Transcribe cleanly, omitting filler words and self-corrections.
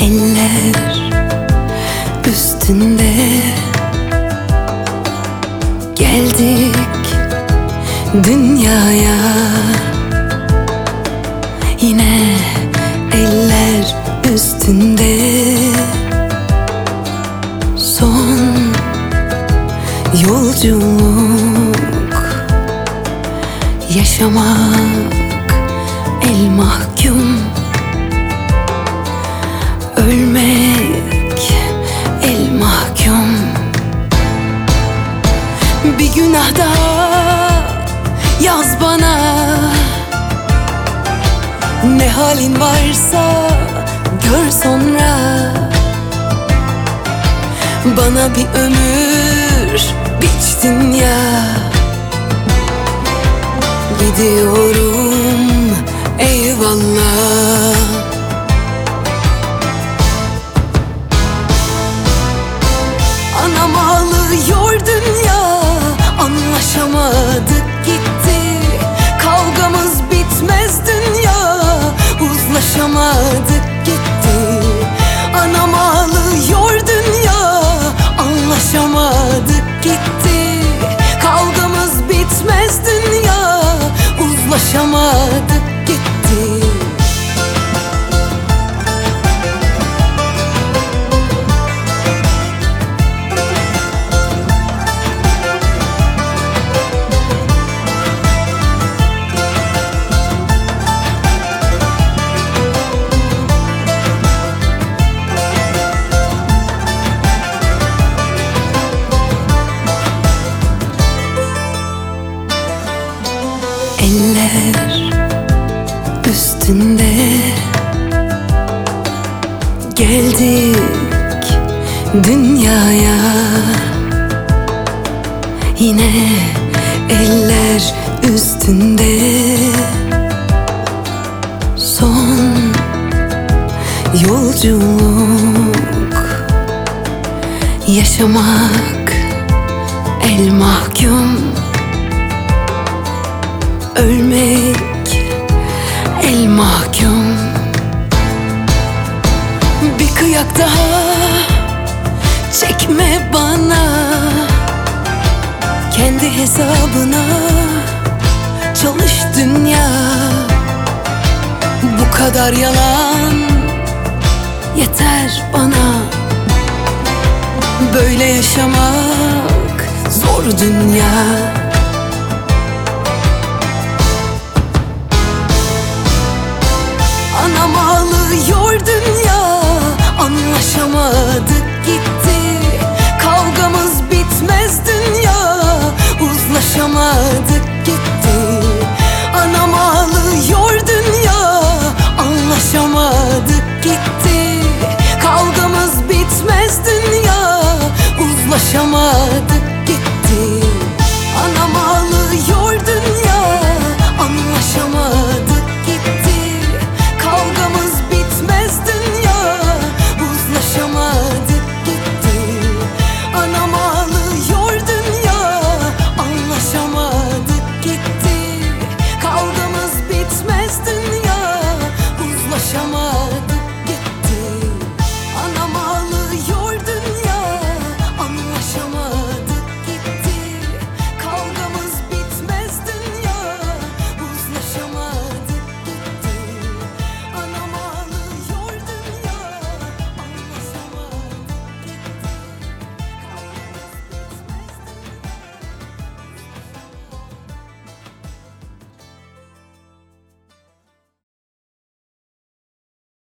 Eller üstünde geldik dünyaya. Yine eller üstünde son yolculuk. Yaşamak el mahkum, ölmek el mahkum. Bir günah daha yaz bana, ne halin varsa gör sonra. Bana bir ömür biçtin ya, gidiyorum eyvallah. Anam ağlıyor dünya, anlaşamadık gitti. Kavgamız bitmez dünya, uzlaşamadık gitti. Anam ağlıyor dünya, anlaşamadık gitti. Kavgamız bitmez dünya, uzlaşamadık gitti. Eller üstünde geldik dünyaya. Yine eller üstünde son yolculuk. Yaşamak el mahkum, ölmek el mahkum. Bir kıyak daha çekme bana, kendi hesabına çalış dünya. Bu kadar yalan yeter bana, böyle yaşamak zor dünya.